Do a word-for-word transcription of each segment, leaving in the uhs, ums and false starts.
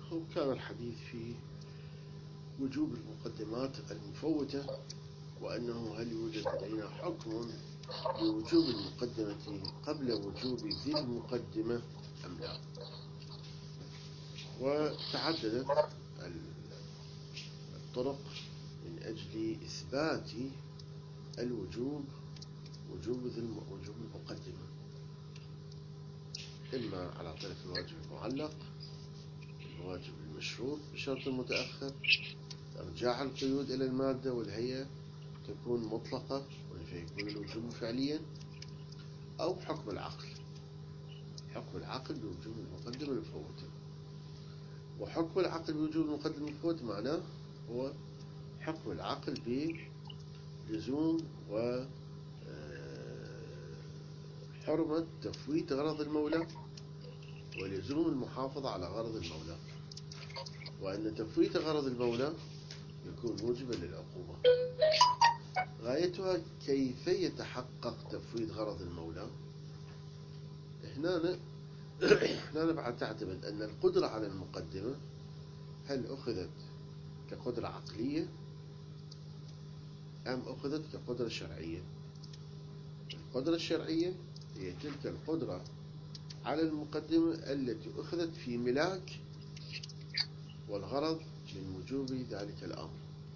وكان الحديث في وجوب المقدمات المفوتة، وأنه هل يوجد لدينا حكم بوجوب المقدمة قبل وجوب ذي المقدمة أم لا. وتعددت الطرق من أجل إثبات الوجوب، وجوب ذي وجوب المقدمة، إما على طريق الواجب المعلق، الواجب المشروط بشرط متأخر، إرجاع القيود إلى المادة والهيئة تكون مطلقة فيكون الوجوب فعليا، أو حكم العقل، حكم العقل بوجوب المقدمة المفوتة. وحكم العقل بوجوب المقدمة المفوتة معناه هو حكم العقل بلزوم و حرمة تفويت غرض المولى ولزوم المحافظة على غرض المولى، وأن تفويت غرض المولى يكون موجبا للعقوبة. غايتها كيف يتحقق تفويت غرض المولى. هنا هنا بعد تعتمد أن القدرة على المقدمة هل أخذت كقدرة عقلية أم أخذت كقدرة شرعية. القدرة الشرعية هي تلك القدرة على المقدمة التي أخذت في ملاك والغرض من وجوب ذلك الأمر.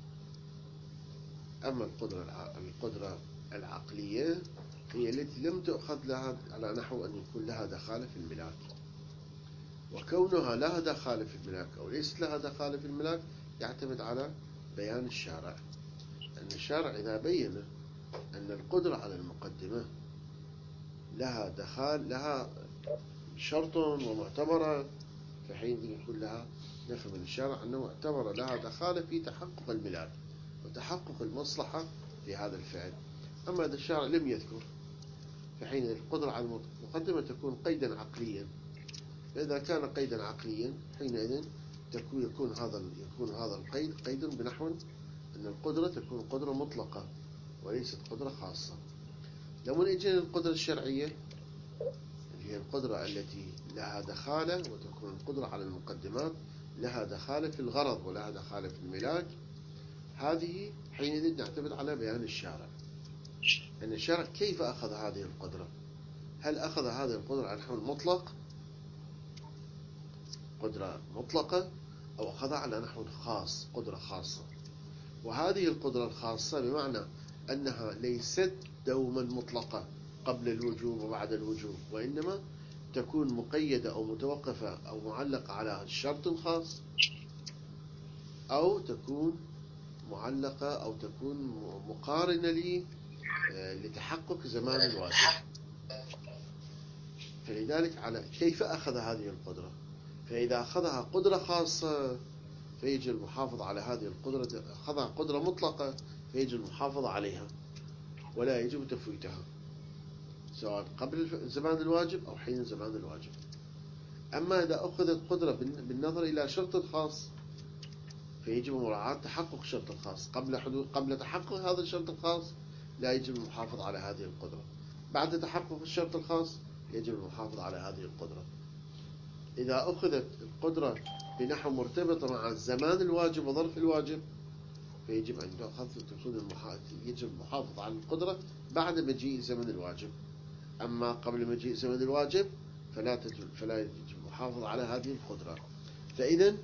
أما القدرة القدرة العقلية هي التي لم تأخذ لها على نحو أن يكون لها دخالة في الملاك، وكونها لها دخالة في الملاك أو ليست لها دخالة في الملاك يعتمد على بيان الشارع. أن الشارع إذا بين أن القدرة على المقدمة لها دخال لها شرط ومعتبرة، فحين يقول لها نفهم من الشارع أنه اعتبر لها دخالة في تحقق الملاك وتحقق المصلحة في هذا الفعل. أما إذا الشارع لم يذكر فحين القدرة على المقدمة تكون قيدا عقليا. فإذا كان قيدا عقليا حينئذ تكون يكون هذا يكون هذا القيد قيدا بنحو أن القدرة تكون قدرة مطلقة وليست قدرة خاصة. لما نجي للقدرة الشرعية هي القدرة التي لها دخالة، وتكون القدرة على المقدمات لها دخالة في الغرض ولها دخالة في الملاك. هذه حينئذ نعتمد على بيان الشارع، أن الشارع كيف أخذ هذه القدرة. هل أخذ هذه القدرة على نحو المطلق، قدرة مطلقة، أو أخذها على نحو خاص، قدرة خاصة. وهذه القدرة الخاصة بمعنى أنها ليست دوما مطلقة قبل الوجوب وبعد الوجوب، وإنما تكون مقيدة أو متوقفة أو معلقة على شرط خاص، أو تكون معلقة أو تكون مقارنة لي لتحقق زمان الواجب. فلذلك على كيف أخذ هذه القدرة. فإذا أخذها قدرة خاصة فيجب المحافظة على هذه القدرة، أخذها قدرة مطلقة فيجب المحافظة عليها ولا يجب تفويتها، سواء قبل زمان الواجب أو حين زمان الواجب. أما إذا أخذت قدرة بالنظر إلى شرط خاص فيجب مراعاة تحقق شرط الخاص. قبل حدوث قبل تحقق هذا الشرط الخاص لا يجب المحافظة على هذه القدرة. بعد تحقق الشرط الخاص يجب المحافظة على هذه القدرة. إذا أخذت القدرة بنحو مرتبطة مع الزمان الواجب وظرف الواجب فيجب أن تأخذ تكون يجب المحافظة على القدرة بعد مجيء زمن الواجب. أما قبل مجيء زمن الواجب فلا تجب فلا يجب المحافظة على هذه القدرة. فإذا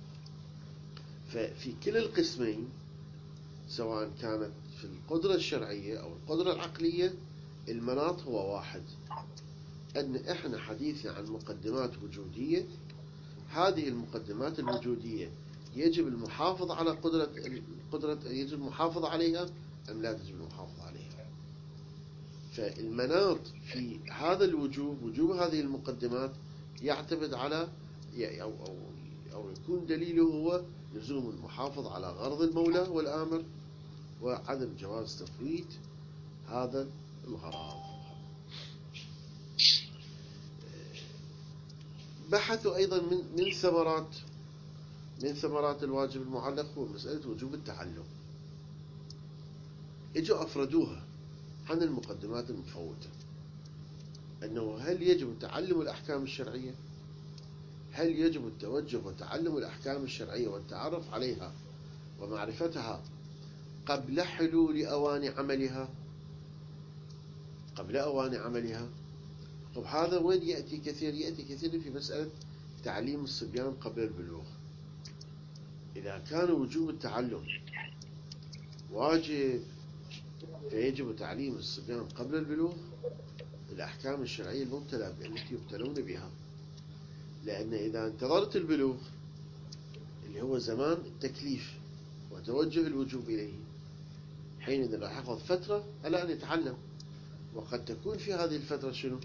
ففي كلا القسمين سواء كانت في القدرة الشرعية أو القدرة العقلية المناط هو واحد، أن إحنا حديثنا عن مقدمات وجودية. هذه المقدمات الوجودية يجب المحافظة على قدرة القدرة يجب المحافظة عليها أم لا تجب المحافظة عليها. فالمناط في هذا الوجوب وجوب هذه المقدمات يعتمد على أو, أو, أو يكون دليله هو لزوم المحافظة على غرض المولى والآمر وعدم جواز تفويت هذا الغرض. بحثوا أيضا من من ثمرات من ثمرات الواجب المعلق هو مسألة وجوب التعلم. اجوا أفردوها عن المقدمات المفوتة، أنه هل يجب تعلم الأحكام الشرعية هل يجب التوجه وتعلم الأحكام الشرعية والتعرف عليها ومعرفتها قبل حلول أوان عملها قبل أوان عملها طب هذا وين يأتي كثير يأتي كثير في مسألة تعليم الصبيان قبل البلوغ. إذا كان وجوب التعلم واجب فيجب تعليم الصبيان قبل البلوغ الأحكام الشرعية المبتلى التي يبتلون بها، لأن إذا انتظرت البلوغ اللي هو زمان التكليف وتوجه الوجوب إليه حينئذ راح يأخذ فترة على أن يتعلم، وقد تكون في هذه الفترة شنو؟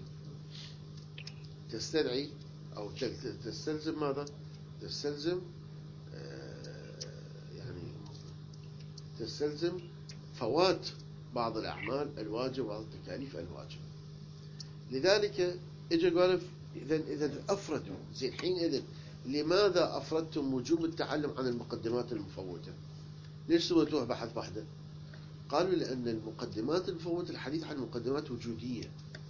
تستدعي أو تستلزم ماذا؟ تستلزم آه يعني تستلزم فوات بعض الأعمال الواجبة وبعض التكاليف الواجبة. لذلك إجا قال إذا إذا أفردوا زين حينئذ لماذا أفردتم وجوب التعلم عن المقدمات المفوتة؟ ليش سويتوها بحث وحده؟ قالوا لأن المقدمات المفوتة الحديث عن المقدمات وجودية،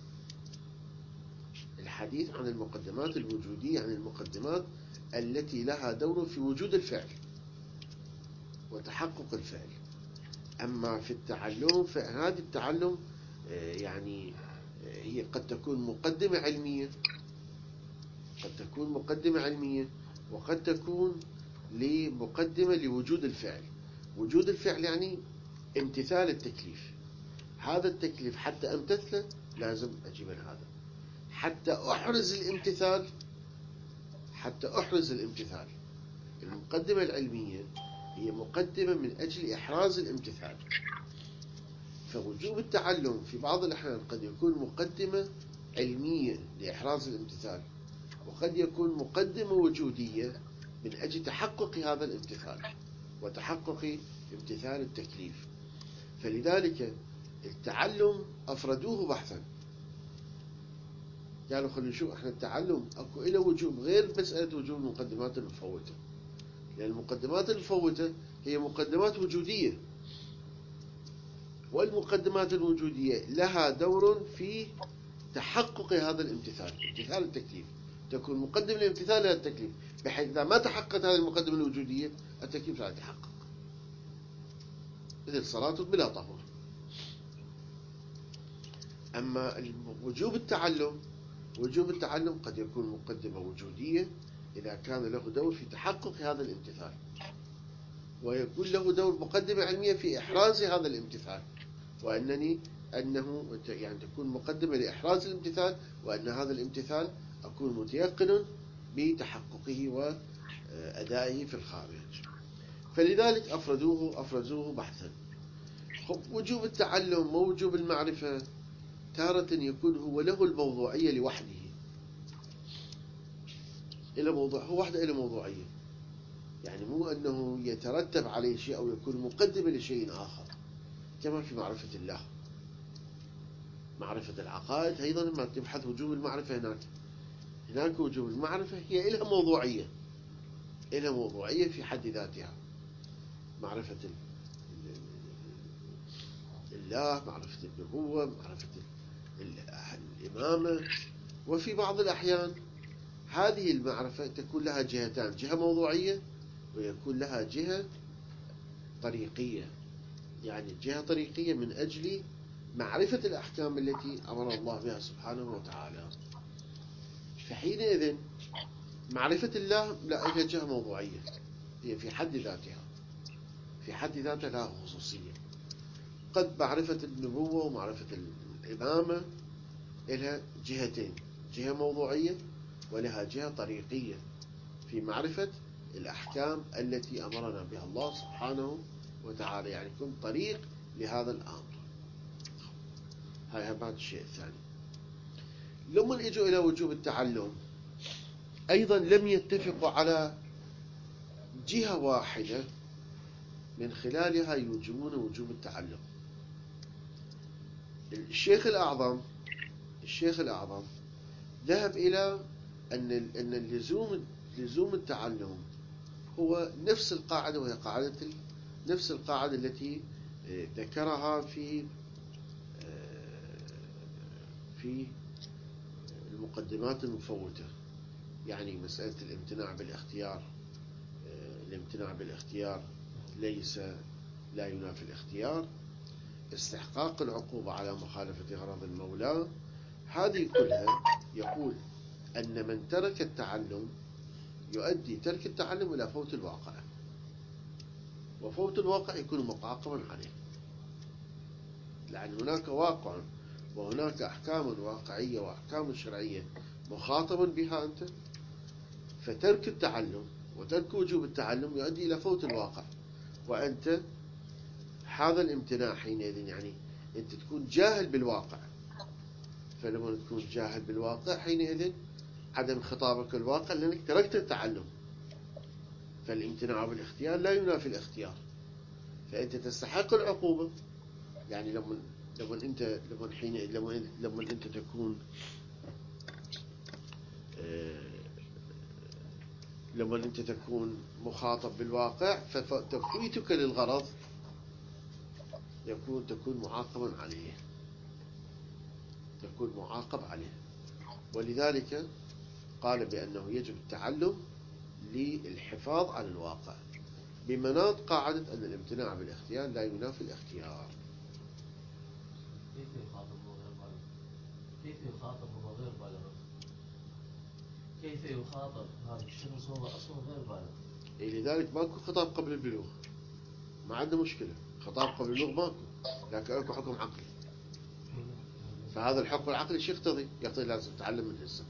الحديث عن المقدمات الوجودية عن المقدمات التي لها دور في وجود الفعل وتحقق الفعل. أما في التعلم فهذا التعلم يعني هي قد تكون مقدمة علمية قد تكون مقدمة علمية وقد تكون لمقدمة لوجود الفعل. وجود الفعل يعني امتثال التكليف، هذا التكليف حتى امتثله لازم أجيب هذا، حتى أحرز الامتثال حتى أحرز الامتثال. المقدمة العلمية هي مقدمة من أجل إحراز الامتثال. فوجوب التعلم في بعض الأحيان قد يكون مقدمة علمية لإحراز الامتثال، وقد يكون مقدمة وجودية من أجل تحقق هذا الامتثال وتحقق امتثال التكليف. فلذلك التعلم أفردوه بحثا، قالوا خلينا نشوف احنا التعلم اكو له وجوب غير مسألة وجوب المقدمات المفوتة، لأن المقدمات المفوتة هي مقدمات وجودية، والمقدمات الوجودية لها دور في تحقق هذا الامتثال، امتثال التكليف. تكون مقدمة لامتثال هذا التكليف، بحيث إذا ما تحققت هذه المقدمة الوجودية التكليف لا يتحقق، مثل صلاة بلا طهور. أما وجوب التعلم وجوب التعلم قد يكون مقدمة وجودية إذا كان له دور في تحقق هذا الامتثال، ويكون له دور مقدمة علمية في إحراز هذا الامتثال، وأنني أنه يعني تكون مقدمة لإحراز الامتثال، وأن هذا الامتثال أكون متيقن بتحققه وأدائه في الخارج. فلذلك أفردوه أفرزوه بحثا. وجوب التعلم ووجوب المعرفة تارة يكون هو له الموضوعية لوحده، إلى موضوع هو وحده إلى موضوعية، يعني مو أنه يترتب عليه شيء أو يكون مقدمة لشيء آخر. كما في معرفة الله، معرفة العقائد أيضا ما تبحث وجوب المعرفة هناك هناك وجوب المعرفة هي إلها موضوعية إلها موضوعية في حد ذاتها، معرفة الله، معرفة النبوة، معرفة الإمامة. وفي بعض الأحيان هذه المعرفة تكون لها جهتان، جهة موضوعية ويكون لها جهة طريقية، يعني جهة طريقية من أجل معرفة الأحكام التي أمر الله بها سبحانه وتعالى. فحينئذ معرفة الله لا لها جهة موضوعية، هي في حد ذاتها في حد ذاتها لها خصوصية. قد معرفة النبوة ومعرفة الإمامة لها جهتين، جهة موضوعية ولها جهة طريقية في معرفة الأحكام التي أمرنا بها الله سبحانه وتعالى، يعني يكون طريق لهذا الأمر. هاي هذا الشيء الثاني. لما اجوا إلى وجوب التعلم أيضا لم يتفقوا على جهة واحدة من خلالها يوجبون وجوب التعلم. الشيخ الأعظم الشيخ الأعظم ذهب إلى أن أن اللزوم لزوم التعلم هو نفس القاعدة، وهي قاعدة نفس القاعدة التي ذكرها في في المقدمات المفوتة، يعني مسألة الامتناع بالاختيار، الامتناع بالاختيار ليس لا ينافي الاختيار، استحقاق العقوبة على مخالفة غرض المولى، هذه كلها يقول أن من ترك التعلم يؤدي ترك التعلم إلى فوت الواقع، وفوت الواقع يكون مقاقبا عليه، لأن هناك واقع وهناك أحكام واقعية وأحكام شرعية مخاطبا بها أنت، فترك التعلم وترك وجوب التعلم يؤدي إلى فوت الواقع، وأنت هذا الامتناع حينئذ يعني أنت تكون جاهل بالواقع، فلما تكون جاهل بالواقع حينئذ عدم خطابك الواقع لأنك تركت التعلم، فالامتناع بالاختيار لا ينافي الاختيار، فأنت تستحق العقوبة. يعني لما لما أنت لما حين لما لما أنت تكون لما أنت تكون مخاطب بالواقع فتفويتك للغرض يكون تكون معاقبا عليه، تكون معاقب عليه. ولذلك قال بأنه يجب التعلم للحفاظ على الواقع بمناط قاعدة أن الامتناع بالاختيار لا ينافي الاختيار. كيف يخاطب غير بالغ؟ كيف يخاطب غير بالغ؟ كيف يخاطب هذا الشخص وهو أصلا غير بالغ؟ إيه لذلك ماكو خطاب قبل البلوغ، ما عندنا مشكلة، خطاب قبل البلوغ ماكو، لكن اكو حكم عقلي، فهذا الحكم العقلي شو يقتضي؟ يقتضي لازم تتعلم من هسه.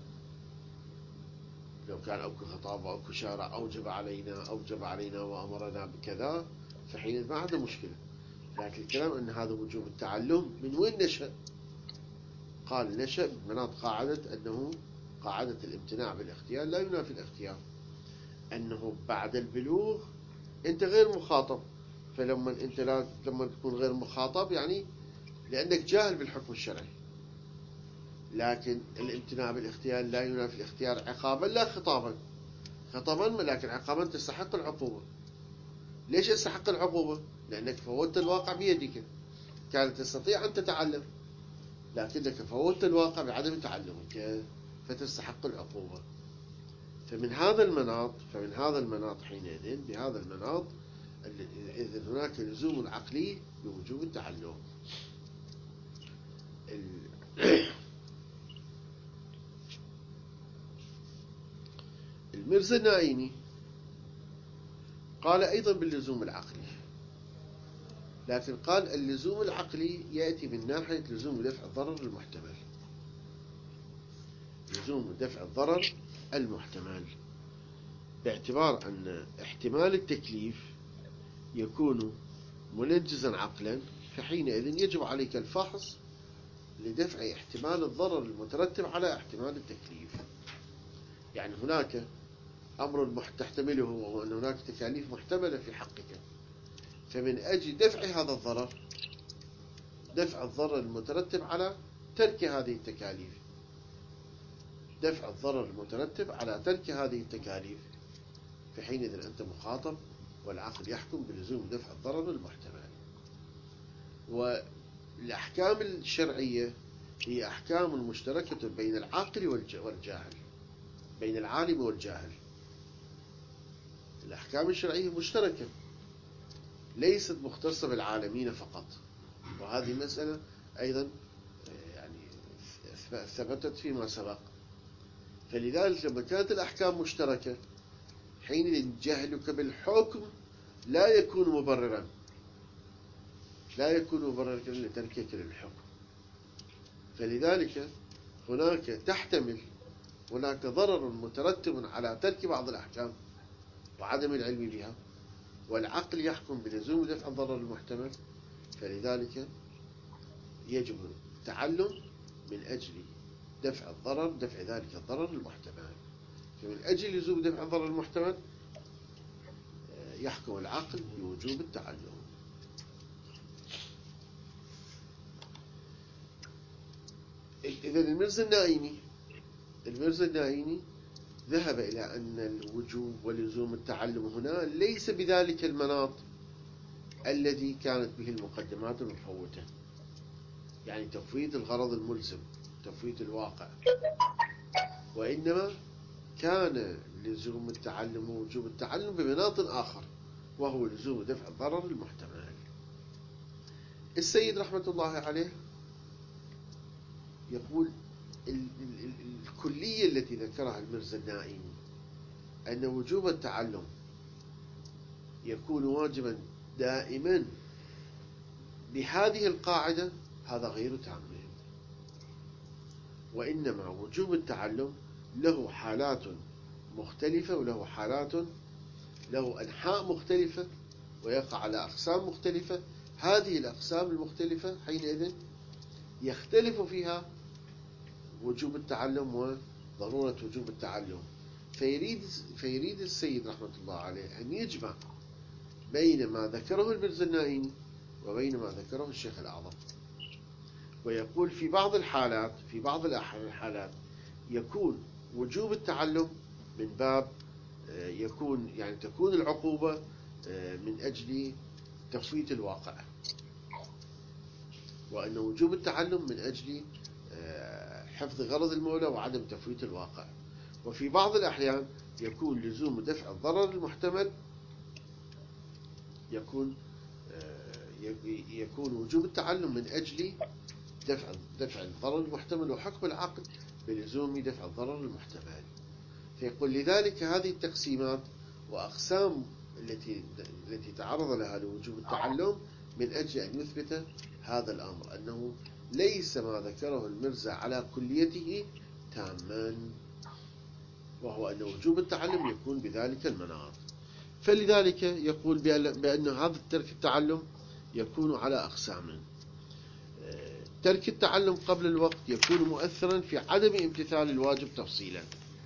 لو كان اكو خطاب واكو شارع اوجب علينا اوجب علينا وامرنا بكذا فحين ما عندنا مشكلة، لكن الكلام ان هذا وجوب التعلم من وين نشأ؟ قال نشأ بمناط قاعدة أنه قاعدة الامتناع بالاختيار لا ينافي الاختيار، أنه بعد البلوغ أنت غير مخاطب، فلما أنت لا لما تكون غير مخاطب يعني لأنك جاهل بالحكم الشرعي، لكن الامتناع بالاختيار لا ينافي الاختيار عقابا لا خطابا، خطابا لكن عقابا تستحق العقوبة. ليش تستحق العقوبة؟ لأنك فوتت الواقع بيدك، كانت تستطيع أن تتعلم لكنك فوتت الواقع بعدم تعلمك فتستحق العقوبة. فمن هذا المناط فمن هذا المناط حينئذ بهذا المناط إذن هناك لزوم عقلي بوجوب التعلم. المرزا النائمي قال أيضا باللزوم العقلي، لكن قال اللزوم العقلي يأتي من ناحية لزوم دفع الضرر المحتمل، لزوم دفع الضرر المحتمل، باعتبار أن احتمال التكليف يكون منجزا عقلا، فحينئذ يجب عليك الفحص لدفع احتمال الضرر المترتب على احتمال التكليف. يعني هناك أمر تحتمله وهو أن هناك تكاليف محتملة في حقك، فمن أجل دفع هذا الضرر دفع الضرر المترتب على ترك هذه التكاليف دفع الضرر المترتب على ترك هذه التكاليف فحينئذ أنت مخاطب والعقل يحكم بلزوم دفع الضرر المحتمل. والأحكام الشرعية هي أحكام مشتركة بين العاقل والجاهل، بين العالم والجاهل. الأحكام الشرعية مشتركة ليست مختصة بالعالمين فقط، وهذه مسألة أيضا يعني ثبتت فيما سبق. فلذلك لما كانت الأحكام مشتركة حينئذ جهلك بالحكم لا يكون مبررا لا يكون مبررا لتركك للحكم. فلذلك هناك تحتمل هناك ضرر مترتب على ترك بعض الأحكام وعدم العلم بها، والعقل يحكم بلزوم دفع الضرر المحتمل، فلذلك يجب التعلم من أجل دفع الضرر دفع ذلك الضرر المحتمل. فمن أجل لزوم دفع الضرر المحتمل يحكم العقل بوجوب التعلم. إذا المرزا النائمي المرزا النائمي ذهب إلى أن الوجوب ولزوم التعلم هنا ليس بذلك المناط الذي كانت به المقدمات المفوتة، يعني تفويت الغرض الملزم تفويت الواقع، وإنما كان لزوم التعلم ووجوب التعلم بمناط آخر، وهو لزوم دفع الضرر المحتمل. السيد رحمة الله عليه يقول ال ال ال الكلية التي ذكرها المرزا النائمي أن وجوب التعلم يكون واجبا دائما بهذه القاعدة، هذا غير تام، وإنما وجوب التعلم له حالات مختلفة، وله حالات له أنحاء مختلفة، ويقع على أقسام مختلفة. هذه الأقسام المختلفة حينئذ يختلف فيها وجوب التعلم وضرورة وجوب التعلم. فيريد, فيريد السيد رحمة الله عليه أن يجمع بين ما ذكره المرزا النائمي وبين ما ذكره الشيخ الأعظم، ويقول في بعض الحالات في بعض الحالات يكون وجوب التعلم من باب يكون يعني تكون العقوبة من أجل تفويت الواقع، وأن وجوب التعلم من أجل حفظ غرض المولى وعدم تفويت الواقع. وفي بعض الأحيان يكون لزوم دفع الضرر المحتمل، يكون يكون وجوب التعلم من أجل دفع دفع الضرر المحتمل، وحكم العقل بلزوم دفع الضرر المحتمل. فيقول لذلك هذه التقسيمات وأقسام التي التي تعرض لها لوجوب التعلم من أجل أن يثبت هذا الأمر، أنه ليس ما ذكره المرزا على كليته تاما، وهو أن وجوب التعلم يكون بذلك المناط. فلذلك يقول بأن هذا ترك التعلم يكون على أقسام. ترك التعلم قبل الوقت يكون مؤثرا في عدم امتثال الواجب تفصيلا.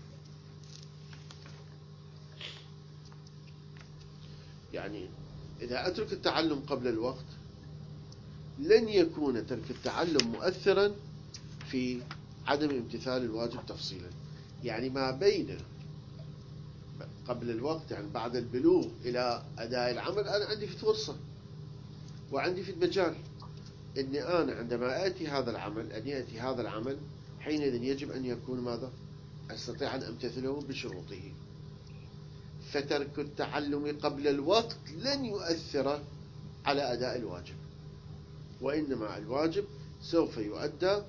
يعني إذا أترك التعلم قبل الوقت لن يكون ترك التعلم مؤثرا في عدم امتثال الواجب تفصيلا. يعني ما بين قبل الوقت يعني بعد البلوغ إلى أداء العمل أنا عندي في فرصة وعندي في مجال إني أنا عندما آتي هذا العمل أن يأتي هذا العمل حينئذ يجب أن يكون ماذا؟ أستطيع أن أمتثله بشروطه. فترك التعلم قبل الوقت لن يؤثر على أداء الواجب، وإنما الواجب سوف يؤدى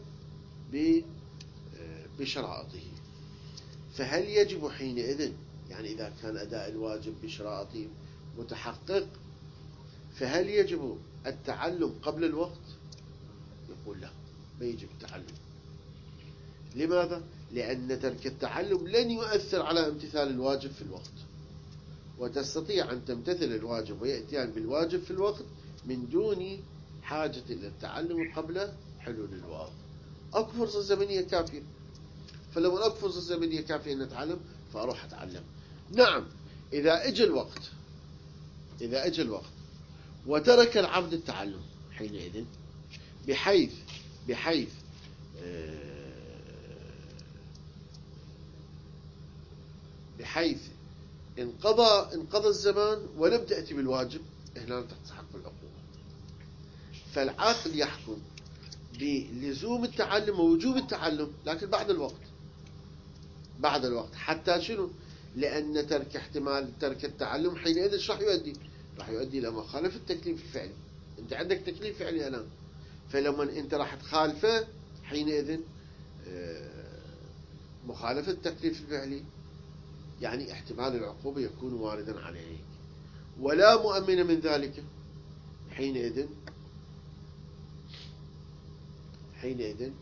بشرائطه. فهل يجب حينئذ يعني إذا كان أداء الواجب بشرائطه متحقق فهل يجب التعلم قبل الوقت؟ يقول لا، ما يجب التعلم. لماذا؟ لأن ترك التعلم لن يؤثر على امتثال الواجب في الوقت، وتستطيع أن تمتثل الواجب ويأتيان بالواجب في الوقت من دون حاجة إلى التعلم قبل حلول الوقت. أكو فرصة زمنية كافية، فلما أكو فرصة زمنية كافية أن أتعلم فأروح أتعلم. نعم، إذا أجى الوقت إذا أجى الوقت وترك العبد التعلم حينئذ بحيث بحيث بحيث انقضى انقضى الزمان ولم تأتي بالواجب، هنا تستحق العقوبة. فالعاقل يحكم بلزوم التعلم ووجوب التعلم لكن بعد الوقت بعد الوقت حتى شنو؟ لأن ترك احتمال ترك التعلم حينئذ ايش راح يؤدي؟ راح يؤدي إلى مخالفة التكليف الفعلي. أنت عندك تكليف فعلي الآن، فلما أنت راح تخالفه حينئذ مخالفة التكليف الفعلي يعني احتمال العقوبة يكون واردا عليك، ولا مؤمن من ذلك. حينئذ حينئذ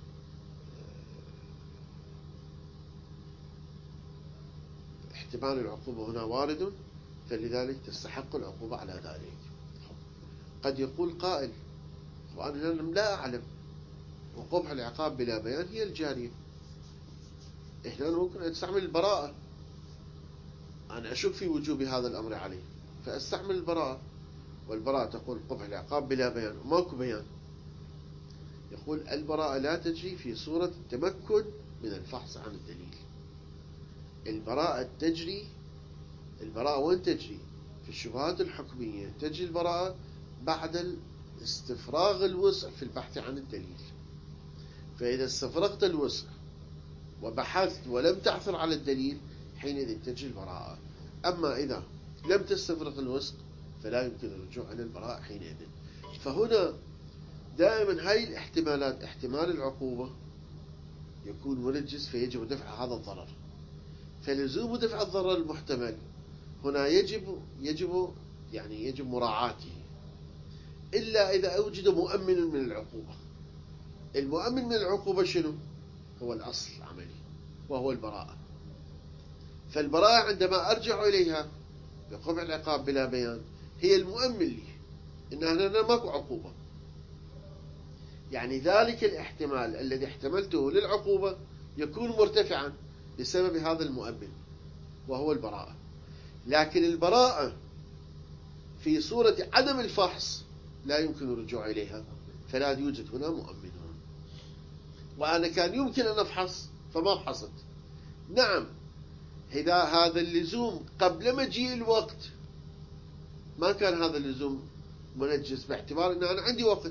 احتمال العقوبة هنا وارد، فلذلك تستحق العقوبة على ذلك. قد يقول قائل وأنا لا أعلم، وقبح العقاب بلا بيان هي الجارية. إحنا ممكن أستعمل البراءة، أنا أشك في وجوب هذا الأمر عليه فأستعمل البراءة، والبراءة تقول قبح العقاب بلا بيان وماكو بيان. يقول البراءة لا تجري في صورة التمكن من الفحص عن الدليل. البراءة تجري البراءة وين تجري؟ في الشبهات الحكمية تجري البراءة بعد استفراغ الوسع في البحث عن الدليل. فإذا استفرغت الوسع وبحثت ولم تعثر على الدليل حينئذ تجي البراءة. أما إذا لم تستفرغ الوسق فلا يمكن الرجوع إلى البراءة حينئذ. فهنا دائما هاي الاحتمالات، احتمال العقوبة يكون منجس فيجب دفع هذا الضرر، فلزوم دفع الضرر المحتمل هنا يجب يجب يعني يجب مراعاته، إلا إذا أوجد مؤمن من العقوبة. المؤمن من العقوبة شنو؟ هو الأصل العملي وهو البراءة. فالبراءة عندما أرجع إليها بقبع العقاب بلا بيان هي المؤمن لي إن هنا ماكو عقوبة. يعني ذلك الاحتمال الذي احتملته للعقوبة يكون مرتفعا بسبب هذا المؤمن وهو البراءة. لكن البراءة في صورة عدم الفحص لا يمكن الرجوع إليها، فلا يوجد هنا مؤمن. وأنا كان يمكن أن أفحص فما فحصت. نعم، إذا هذا اللزوم قبل مجيء الوقت ما كان هذا اللزوم منجس، باعتبار أن أنا عندي وقت،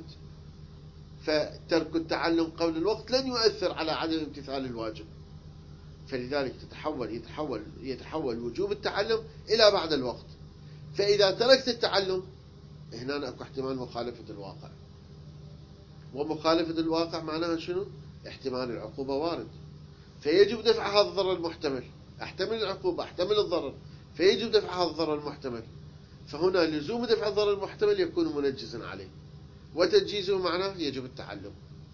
فترك التعلم قبل الوقت لن يؤثر على عدم امتثال الواجب، فلذلك تتحول يتحول يتحول وجوب التعلم إلى بعد الوقت. فإذا تركت التعلم هنا أكو احتمال مخالفة الواقع، ومخالفة الواقع معناها شنو؟ احتمال العقوبة وارد، فيجب دفع هذا الضرر المحتمل. احتمل العقوبة، احتمل الضرر، فيجب دفع هذا الضرر المحتمل. فهنا لزوم دفع الضرر المحتمل يكون منجزا عليه، وتنجيزه معناه يجب التعلم.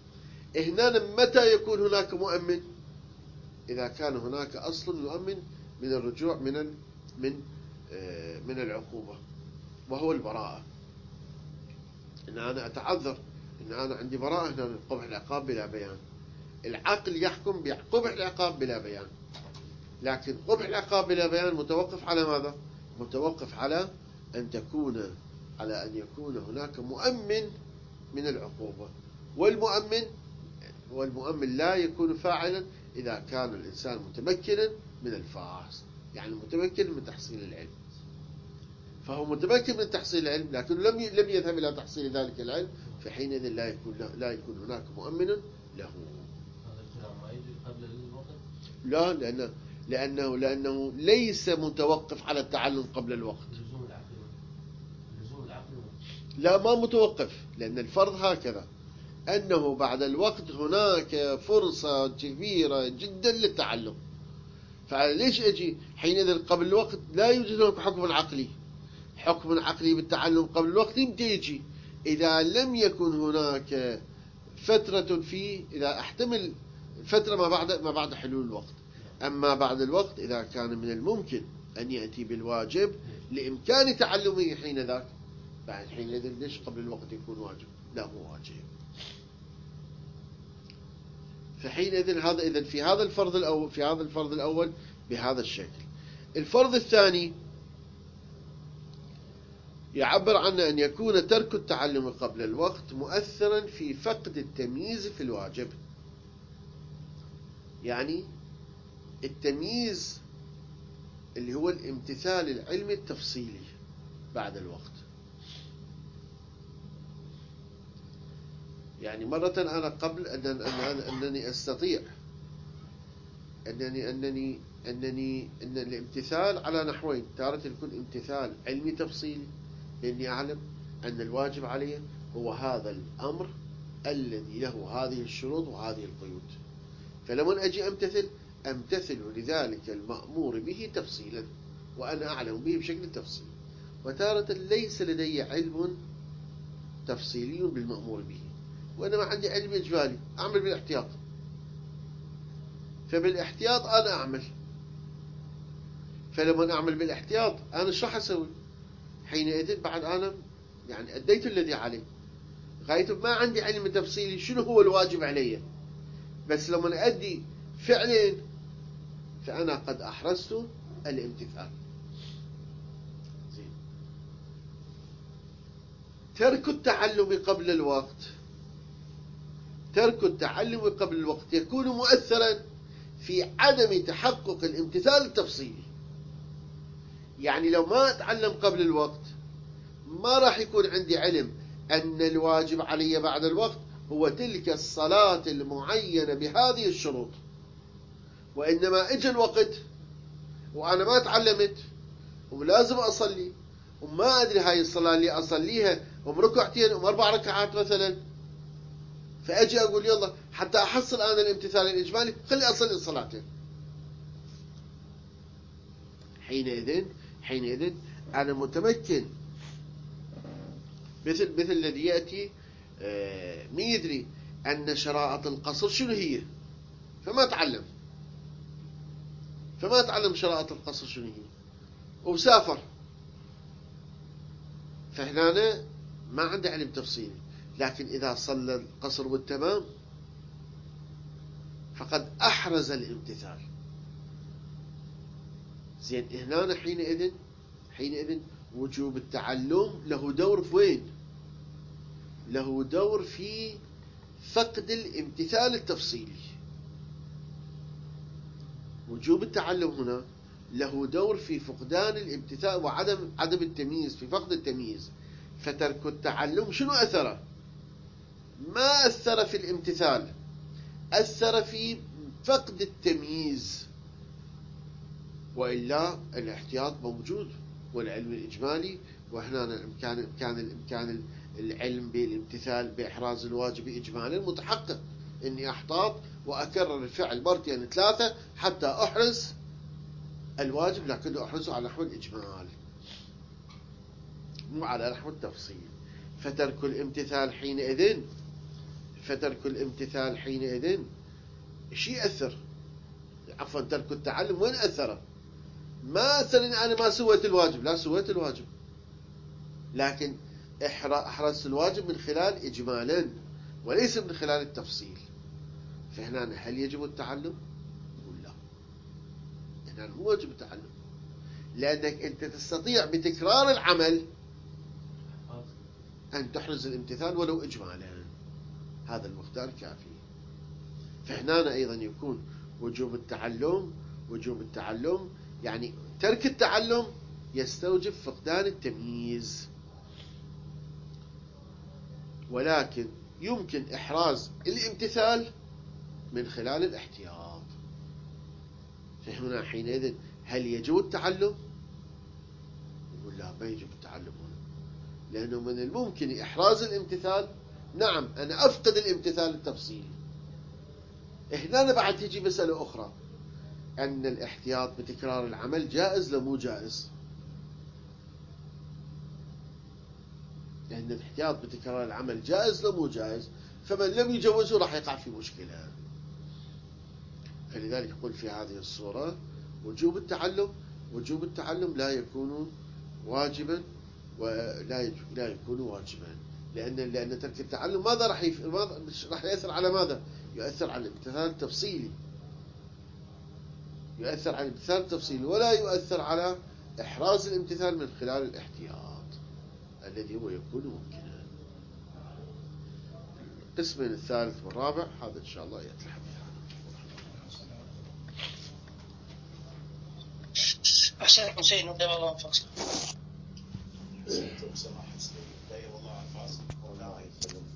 هنا متى يكون هناك مؤمن؟ إذا كان هناك أصل يؤمن من الرجوع من من من العقوبة وهو البراءة. إن أنا أتعذر، إن أنا عندي براءة، هنا قبح العقاب بلا بيان. العقل يحكم بقبح العقاب بلا بيان، لكن قبح العقاب بلا بيان متوقف على ماذا؟ متوقف على أن تكون على أن يكون هناك مؤمن من العقوبة، والمؤمن والمؤمن لا يكون فاعلا إذا كان الإنسان متمكنا من الفحص، يعني متمكن من تحصيل العلم. فهو متمكن من تحصيل العلم لكن لم لم يذهب إلى تحصيل ذلك العلم، فحينئذ لا يكون لا يكون هناك مؤمن له. هذا الكلام ما يجي قبل الوقت؟ لا، لأنه لأنه لأنه ليس متوقف على التعلم قبل الوقت. لزوم العقل لزوم العقل لا، ما متوقف، لأن الفرض هكذا أنه بعد الوقت هناك فرصة كبيرة جدا للتعلم. فليش أجي حينئذ قبل الوقت لا يوجد هناك حكم عقلي؟ حكم عقلي بالتعلم قبل الوقت يمتى يجي؟ إذا لم يكن هناك فترة فيه، إذا احتمل فترة ما بعد ما بعد حلول الوقت. أما بعد الوقت إذا كان من الممكن أن يأتي بالواجب لإمكان تعلمه حين ذاك، بعد حينئذ ليش قبل الوقت يكون واجب؟ لا، مو واجب. فحينئذ هذا إذن في هذا الفرض الأول في هذا الفرض الأول بهذا الشكل. الفرض الثاني يعبر عن أن يكون ترك التعلم قبل الوقت مؤثرا في فقد التمييز في الواجب. يعني التمييز اللي هو الامتثال العلمي التفصيلي بعد الوقت. يعني مرة أنا قبل أن أنني أستطيع أنني أنني أنني أن الامتثال على نحوين، تارة يكون امتثال علمي تفصيلي لأني أعلم أن الواجب علي هو هذا الأمر الذي له هذه الشروط وهذه القيود، فلما أجي أمتثل أمتثل لذلك المأمور به تفصيلا وأنا أعلم به بشكل تفصيلي. وتارة ليس لدي علم تفصيلي بالمأمور به، وإنما عندي علم إجمالي أعمل بالاحتياط، فبالاحتياط أنا أعمل. فلما أعمل بالاحتياط أنا شو راح أسوي؟ حينئذ بعد أنا يعني أديت الذي علي، غاية ما عندي علم تفصيلي شنو هو الواجب علي، بس لما أدي فعلين فأنا قد أحرزت الامتثال. زين. ترك التعلم قبل الوقت ترك التعلم قبل الوقت يكون مؤثرا في عدم تحقق الامتثال التفصيلي. يعني لو ما أتعلم قبل الوقت ما راح يكون عندي علم أن الواجب علي بعد الوقت هو تلك الصلاة المعينة بهذه الشروط، وإنما إجا الوقت وأنا ما تعلمت ولازم أصلي وما أدري هاي الصلاة اللي أصليها أم ركعتين أم أربع ركعات مثلا، فأجي أقول يلا حتى أحصل أنا الامتثال الإجمالي خلي أصلي الصلاتين. حينئذ حينئذ أنا متمكن، مثل مثل الذي يأتي آه مين يدري أن شرائط القصر شنو هي، فما تعلم فما تعلم شرائط القصر شنو هي وسافر، فهنا ما عنده علم تفصيلي. لكن إذا صلى القصر والتمام فقد أحرز الامتثال. زين هنا حينئذ حينئذ وجوب التعلم له دور في وين؟ له دور في فقد الامتثال التفصيلي. وجوب التعلم هنا له دور في فقدان الامتثال وعدم عدم التمييز، في فقد التمييز. فترك التعلم شنو أثره؟ ما أثر في الامتثال، أثر في فقد التمييز. وإلا الاحتياط موجود والعلم الإجمالي، وهنا كان كان الإمكان العلم بالامتثال بإحراز الواجب إجمالا متحقق، إني أحتاط وأكرر الفعل مرتين ثلاثة حتى أحرز الواجب، لكن أحرزه على نحو الإجمال مو على نحو التفصيل. فترك الامتثال حينئذ فترك الامتثال حينئذ شيء أثر، عفوا ترك التعلم وين أثره؟ ما أثر إن أنا ما سويت الواجب، لا سويت الواجب، لكن أحرزت الواجب من خلال إجمالا وليس من خلال التفصيل. فهنا هل يجب التعلم؟ يقول لا، هنا مو واجب التعلم، لأنك أنت تستطيع بتكرار العمل أن تحرز الامتثال ولو إجمالا، هذا المقدار كافي. فهنا أيضا يكون وجوب التعلم وجوب التعلم يعني ترك التعلم يستوجب فقدان التمييز، ولكن يمكن إحراز الامتثال من خلال الاحتياط. فهنا حينئذ هل يجب التعلم؟ يقول لا، ما يجب التعلم هنا، لأنه من الممكن إحراز الامتثال. نعم أنا أفقد الامتثال التفصيلي. هنا بعد تيجي مسألة أخرى، أن الاحتياط بتكرار العمل جائز لمو جائز؟ لأن الاحتياط بتكرار العمل جائز لمو جائز؟ فمن لم يجوزه راح يقع في مشكلة. فلذلك يقول في هذه الصورة وجوب التعلم وجوب التعلم لا يكون واجبا ولا لا يكون واجبا، لأن لأن ترك التعلم ماذا راح يف... ماذا راح يأثر على ماذا؟ يؤثر على الامتثال التفصيلي، يؤثر على الامتثال التفصيلي ولا يؤثر على إحراز الامتثال من خلال الاحتياط الذي هو يكون ممكنا. القسمين الثالث والرابع هذا إن شاء الله يأتي الحديث. أحسنكم سيدنا، دام الله وفقكم. سماحة السيد داير الله الفاصل.